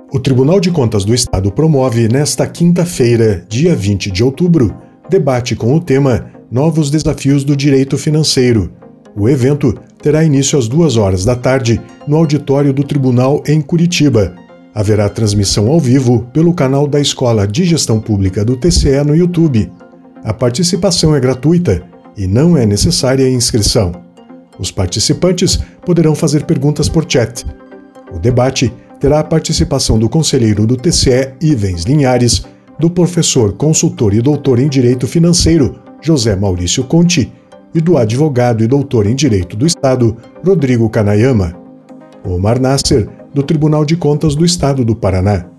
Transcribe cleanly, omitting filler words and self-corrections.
O Tribunal de Contas do Estado promove, nesta quinta-feira, dia 20 de outubro, debate com o tema Novos Desafios do Direito Financeiro. O evento terá início às 2h da tarde no auditório do Tribunal em Curitiba. Haverá transmissão ao vivo pelo canal da Escola de Gestão Pública do TCE no YouTube. A participação é gratuita e não é necessária a inscrição. Os participantes poderão fazer perguntas por chat. O debate terá a participação do conselheiro do TCE, Ivens Linhares, do professor, consultor e doutor em Direito Financeiro, José Maurício Conti, e do advogado e doutor em Direito do Estado, Rodrigo Kanayama. Omar Nasser, do Tribunal de Contas do Estado do Paraná.